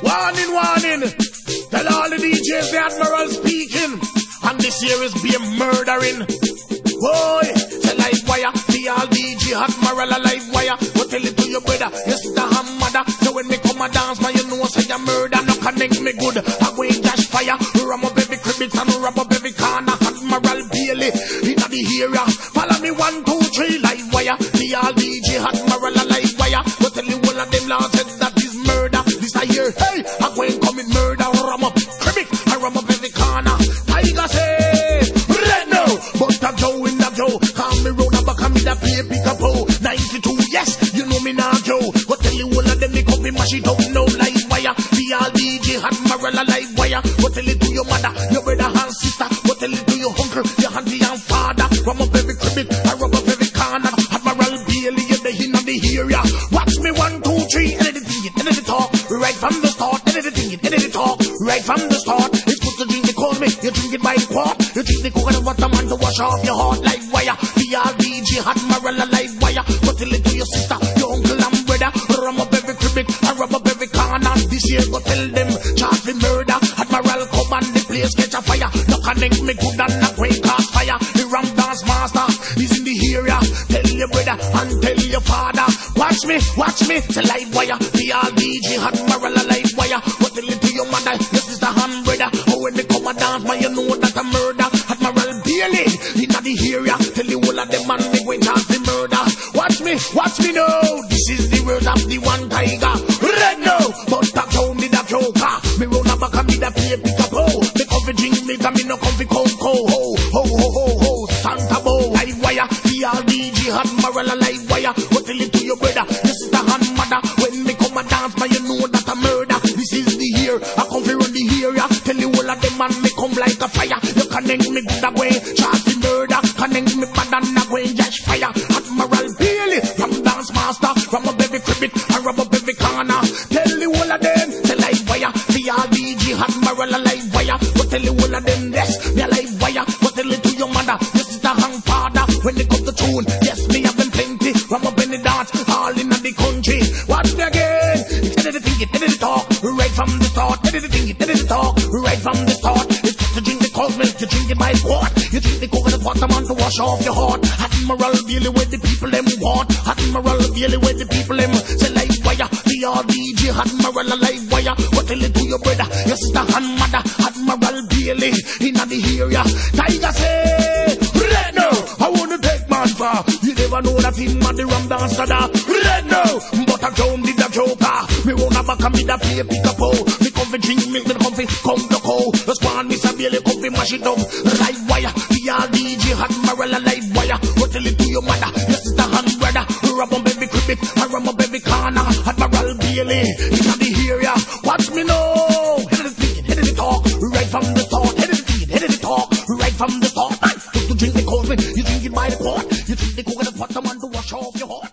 Warning, warning. Tell all the DJs the Admiral speaking. And this year is being murdering. Boy, the live wire. The all DJ Admiral a live wire. Go tell it to your brother. Yes, the hammer. So when me come a dance, man, you know say you murder. No connect me good. I go in dash fire. Ram up every cribbit and ram up every corner. Admiral Bailey in the area. Follow me 1, 2, 3 live wire. The all DJ Admiral a live wire. Go tell you all of them lads said that is murder. This a year, hey, I go and come in murder. Ram up cribbit and ram up every corner. Tiger say, red no, but the Joe in the Joe. Call me round the back and me the play pick up. 92, yes, you know me now Joe. Go tell you all of them me come me mash it up no live wire. The all DJ Admiral a live wire. Go tell it to your mother, your brother and sister. Go tell it to your uncle, your auntie and father. Ram up every cribbit and ram up every corner. Admiral Bailey in the area. Watch me 1, 2, 3, anything talk. Right from the start, anything talk. Right from the start, it's good to drink the cold milk. You drink it by the quart. You drink the coconut water man to wash off your heart like wire. The all DJ Admiral a live wire. Go tell it to your sister, your uncle and brother. Ram up every cribbit and ram up every corner. This year go tell them charge the murder. Admiral come and the place catch a fire. No connect me good and not break cast fire. The ram dance master is in the area. Tell your brother and tell your father. Watch me, the live wire. The all DJ Admiral a live wire. Go tell it to your mother, your sister and brother. Oh, when they come a dance, man, you know that a murder. Admiral Bailey in the area. Tell you all of them man, they going dance the murder. Watch me now. This is the word of the one tiger. Red no, but that told me that joker. Me run a back and me that play pick up. Oh, me come fi drink me, and me no come fi coco. Ho, Santa Bo. Live wire, the all DJ Admiral a live wire. Go tell it to your brother, your sister and mother. When me come a dance, man, you know that a murder. This is the year, I come fi run the area. Tell you all of them man, me come like a fire. You connect me good away, charge the murder. Connect me bad and a way, dash fire. Admiral Bailey, from dance master. Ram up every cribbit and ram up every corner. Tell you all of them, the live wire. The all DJ Admiral a live wire. Go tell you all of them, yes, me a live wire. Go tell it to your mother, your sister and father. When they come to tune, yes, me have them plenty. Ram up in the dance, all in the country. Watch me again, it's anything talk. Right from the start, anything talk. Right from the start, it's to drink the cold milk, you drink it by the quart. You drink the coconut water man to wash off your heart. Admiral Bailey where the people them want. Admiral Bailey where the people them say live wire. The all DJ Admiral a live wire. Go tell it to your brother, your sister and mother. Admiral Bailey in the area. Tiger say, red no, I wanna take man far. You never know that him and the ram dancer da. Red no, but I told me the joker. Me wanna back and me the play pick up. Me come fi drink milk, me come fi come to cold. Just one Mr. Bailey come fi mash it up. Live wire, the all DJ Admiral a live wire. Go tell it to your mother, your sister and brother. Ram up every cribbit and ram up every corner. Admiral Bailey in the area. Watch me now. Anything talk. Right from the start. Anything talk. Right from the start. To drink the cold milk, you drink it by the quart. You drink the coconut water man to wash off your heart.